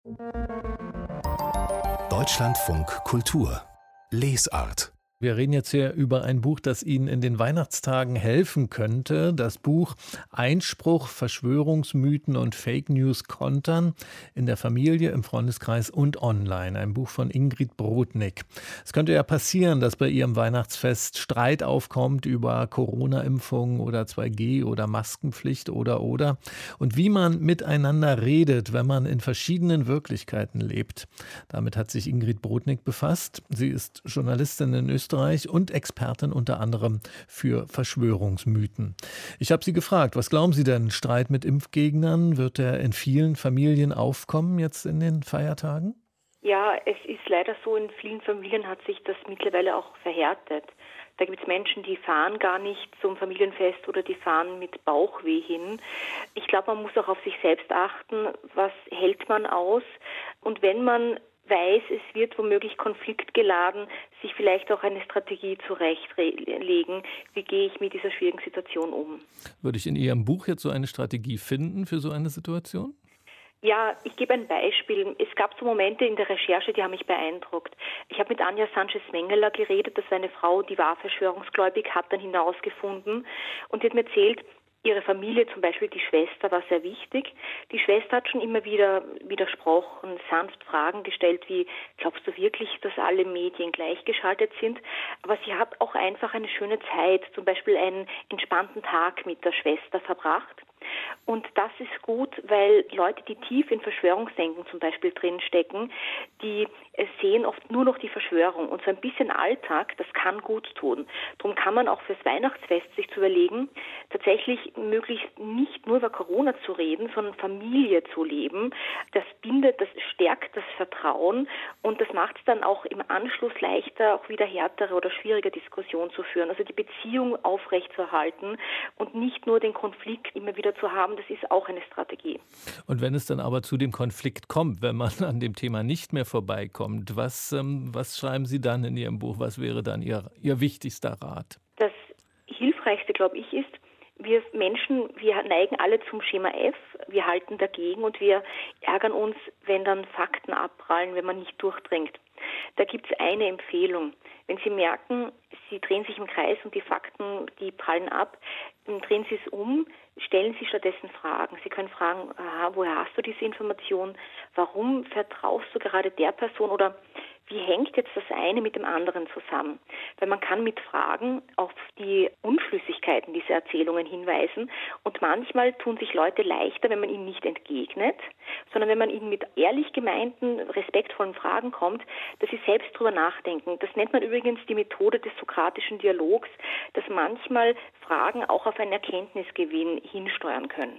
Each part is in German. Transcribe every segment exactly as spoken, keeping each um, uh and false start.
Deutschlandfunk Kultur Lesart. Wir reden jetzt hier über ein Buch, das Ihnen in den Weihnachtstagen helfen könnte. Das Buch Einspruch, Verschwörungsmythen und Fake News kontern in der Familie, im Freundeskreis und online. Ein Buch von Ingrid Brodnik. Es könnte ja passieren, dass bei Ihrem Weihnachtsfest Streit aufkommt über Corona-Impfungen oder zwei G oder Maskenpflicht oder oder. Und wie man miteinander redet, wenn man in verschiedenen Wirklichkeiten lebt. Damit hat sich Ingrid Brodnik befasst. Sie ist Journalistin in Österreich und Expertin unter anderem für Verschwörungsmythen. Ich habe Sie gefragt, was glauben Sie denn, Streit mit Impfgegnern, wird er in vielen Familien aufkommen jetzt in den Feiertagen? Ja, es ist leider so, in vielen Familien hat sich das mittlerweile auch verhärtet. Da gibt es Menschen, die fahren gar nicht zum Familienfest oder die fahren mit Bauchweh hin. Ich glaube, man muss auch auf sich selbst achten, was hält man aus, und wenn man weiß, es wird womöglich konfliktgeladen, sich vielleicht auch eine Strategie zurechtlegen, wie gehe ich mit dieser schwierigen Situation um. Würde ich in Ihrem Buch jetzt so eine Strategie finden für so eine Situation? Ja, ich gebe ein Beispiel. Es gab so Momente in der Recherche, die haben mich beeindruckt. Ich habe mit Anja Sanchez-Mengeler geredet, das war eine Frau, die war verschwörungsgläubig, hat dann hinausgefunden und die hat mir erzählt, ihre Familie, zum Beispiel die Schwester, war sehr wichtig. Die Schwester hat schon immer wieder widersprochen, sanft Fragen gestellt wie, glaubst du wirklich, dass alle Medien gleichgeschaltet sind? Aber sie hat auch einfach eine schöne Zeit, zum Beispiel einen entspannten Tag mit der Schwester verbracht. Und das ist gut, weil Leute, die tief in Verschwörungsdenken zum Beispiel drinstecken, die sehen oft nur noch die Verschwörung. Und so ein bisschen Alltag, das kann gut tun. Darum kann man auch fürs Weihnachtsfest sich zu überlegen, tatsächlich möglichst nicht nur über Corona zu reden, sondern Familie zu leben. Das bindet, das stärkt das Vertrauen und das macht es dann auch im Anschluss leichter, auch wieder härtere oder schwierige Diskussionen zu führen. Also die Beziehung aufrechtzuerhalten und nicht nur den Konflikt immer wieder zu haben, das ist auch eine Strategie. Und wenn es dann aber zu dem Konflikt kommt, wenn man an dem Thema nicht mehr vorbeikommt, was, ähm, was schreiben Sie dann in Ihrem Buch? Was wäre dann Ihr, Ihr wichtigster Rat? Das Hilfreichste, glaube ich, ist, wir Menschen, wir neigen alle zum Schema F, wir halten dagegen und wir ärgern uns, wenn dann Fakten abprallen, wenn man nicht durchdringt. Da gibt es eine Empfehlung. Wenn Sie merken, Sie drehen sich im Kreis und die Fakten, die prallen ab, dann drehen Sie es um, stellen Sie stattdessen Fragen. Sie können fragen, aha, woher hast du diese Information? Warum vertraust du gerade der Person? Oder wie hängt jetzt das eine mit dem anderen zusammen? Weil man kann mit Fragen auf die Unschlüssigkeiten dieser Erzählungen hinweisen und manchmal tun sich Leute leichter, wenn man ihnen nicht entgegnet, sondern wenn man ihnen mit ehrlich gemeinten, respektvollen Fragen kommt, dass sie selbst drüber nachdenken. Das nennt man übrigens die Methode des sokratischen Dialogs, dass manchmal Fragen auch auf einen Erkenntnisgewinn hinsteuern können.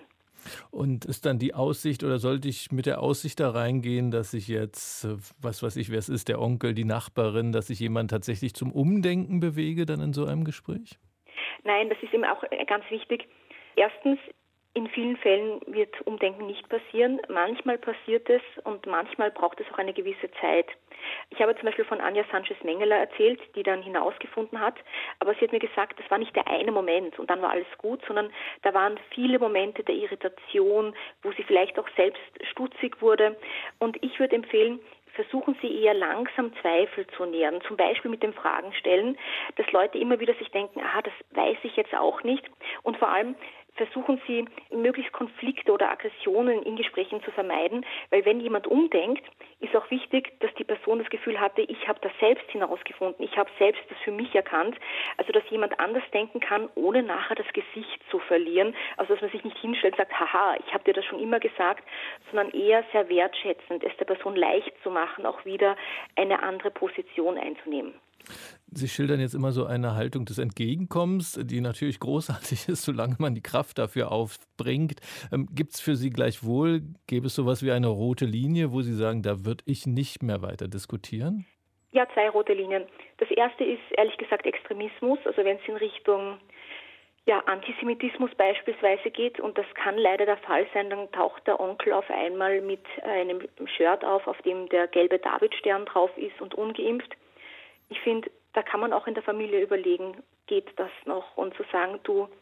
Und ist dann die Aussicht oder sollte ich mit der Aussicht da reingehen, dass sich jetzt, was weiß ich, wer es ist, der Onkel, die Nachbarin, dass sich jemand tatsächlich zum Umdenken bewege dann in so einem Gespräch? Nein, das ist eben auch ganz wichtig. Erstens, in vielen Fällen wird Umdenken nicht passieren. Manchmal passiert es und manchmal braucht es auch eine gewisse Zeit. Ich habe zum Beispiel von Anja Sanchez-Mengeler erzählt, die dann hinausgefunden hat, aber sie hat mir gesagt, das war nicht der eine Moment und dann war alles gut, sondern da waren viele Momente der Irritation, wo sie vielleicht auch selbst stutzig wurde. Und ich würde empfehlen, versuchen Sie eher langsam Zweifel zu nähern, zum Beispiel mit dem Fragen stellen, dass Leute immer wieder sich denken, aha, das weiß ich jetzt auch nicht, und vor allem versuchen Sie, möglichst Konflikte oder Aggressionen in Gesprächen zu vermeiden, weil wenn jemand umdenkt, ist auch wichtig, dass die Person das Gefühl hatte, ich habe das selbst hinausgefunden, ich habe selbst das für mich erkannt, also dass jemand anders denken kann, ohne nachher das Gesicht zu verlieren, also dass man sich nicht hinstellt und sagt, haha, ich habe dir das schon immer gesagt, sondern eher sehr wertschätzend, es der Person leicht zu machen, auch wieder eine andere Position einzunehmen. Sie schildern jetzt immer so eine Haltung des Entgegenkommens, die natürlich großartig ist, solange man die Kraft dafür aufbringt. Ähm, Gibt es für Sie gleichwohl, gäbe es sowas wie eine rote Linie, wo Sie sagen, da würde ich nicht mehr weiter diskutieren? Ja, zwei rote Linien. Das erste ist ehrlich gesagt Extremismus, also wenn es in Richtung ja, Antisemitismus beispielsweise geht, und das kann leider der Fall sein, dann taucht der Onkel auf einmal mit einem Shirt auf, auf dem der gelbe Davidstern drauf ist und ungeimpft. Ich finde, da kann man auch in der Familie überlegen, geht das noch? Und zu sagen, du,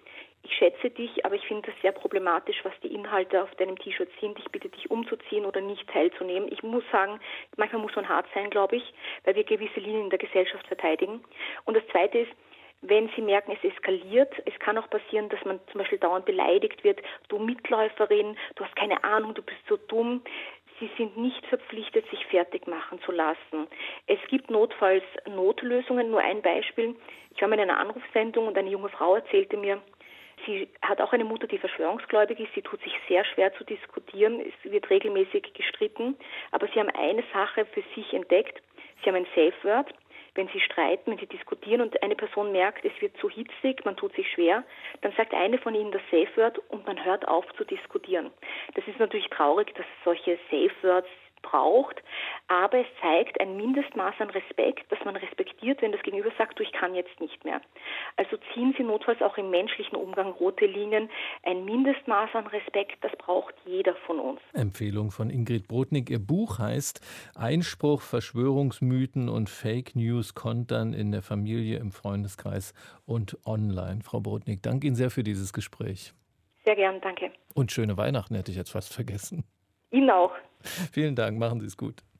ich schätze dich, aber ich finde das sehr problematisch, was die Inhalte auf deinem T-Shirt sind. Ich bitte dich umzuziehen oder nicht teilzunehmen. Ich muss sagen, manchmal muss man hart sein, glaube ich, weil wir gewisse Linien in der Gesellschaft verteidigen. Und das Zweite ist, wenn Sie merken, es eskaliert, es kann auch passieren, dass man zum Beispiel dauernd beleidigt wird, du Mitläuferin, du hast keine Ahnung, du bist so dumm. Sie sind nicht verpflichtet, sich fertig machen zu lassen. Es gibt notfalls Notlösungen. Nur ein Beispiel. Ich war mal in einer Anrufsendung und eine junge Frau erzählte mir, sie hat auch eine Mutter, die verschwörungsgläubig ist. Sie tut sich sehr schwer zu diskutieren. Es wird regelmäßig gestritten. Aber sie haben eine Sache für sich entdeckt. Sie haben ein Safe Word. Wenn sie streiten, wenn sie diskutieren und eine Person merkt, es wird zu hitzig, man tut sich schwer, dann sagt eine von ihnen das Safe Word und man hört auf zu diskutieren. Das ist natürlich traurig, dass es solche Safe Words braucht, aber es zeigt ein Mindestmaß an Respekt, dass man respektiert, wenn das Gegenüber sagt, du, ich kann jetzt nicht mehr. Also ziehen Sie notfalls auch im menschlichen Umgang rote Linien. Ein Mindestmaß an Respekt, das braucht jeder von uns. Empfehlung von Ingrid Brodnik. Ihr Buch heißt Einspruch, Verschwörungsmythen und Fake News kontern in der Familie, im Freundeskreis und online. Frau Brodnik, danke Ihnen sehr für dieses Gespräch. Sehr gern, danke. Und schöne Weihnachten hätte ich jetzt fast vergessen. Ihnen auch. Vielen Dank, machen Sie es gut.